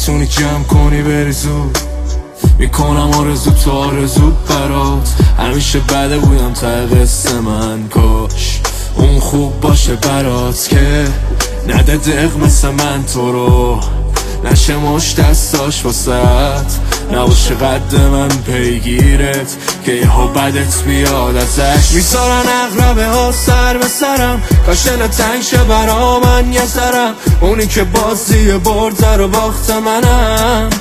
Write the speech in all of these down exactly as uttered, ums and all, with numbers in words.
میتونی جمع کنی بری زود، میکنم آرزو تو آرزو برات. همیشه بده بودم ته قصه من، کاش اون خوب باشه برات که نده دق مثل من تو رو، نشه مش دستاش واسد، نباشه قد من پیگیرت که یه ها بدت بیاد ازش. میذارن اغربه ها سر به سرم، کاش دل تنگ شه برا من یه ذرم، اونی که بازی برده رو باخت منم.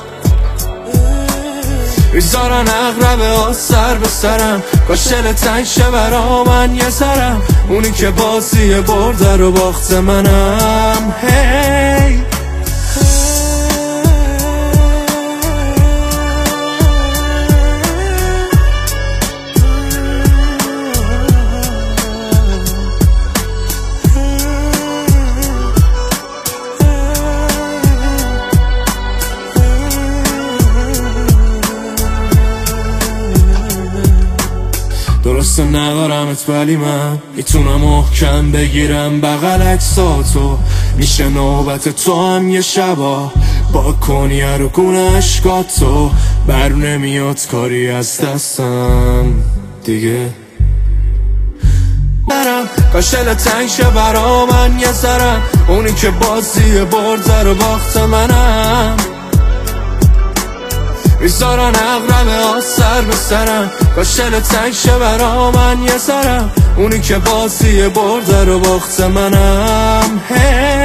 میذارن اغربه ها سر به سرم، کاش دل تنگ شه برا من یه ذرم، اونی که بازی برده رو باخت منم. هی درسته ندارمت ولی من میتونم محکم بگیرم بغل اکساتو، میشه نوبت تو هم یه شبا با کنی رو گونه اشکاتو، بر نمیاد کاری از دستم دیگه. کاش دل تنگ شه برا من یه ذرم، اونی که بازی برده رو باخت منم. میذارن اغربه ها سر به سرم، کاش دل تنگ شه برا من یه ذرم، اونی که بازی برده رو باخت منم. هی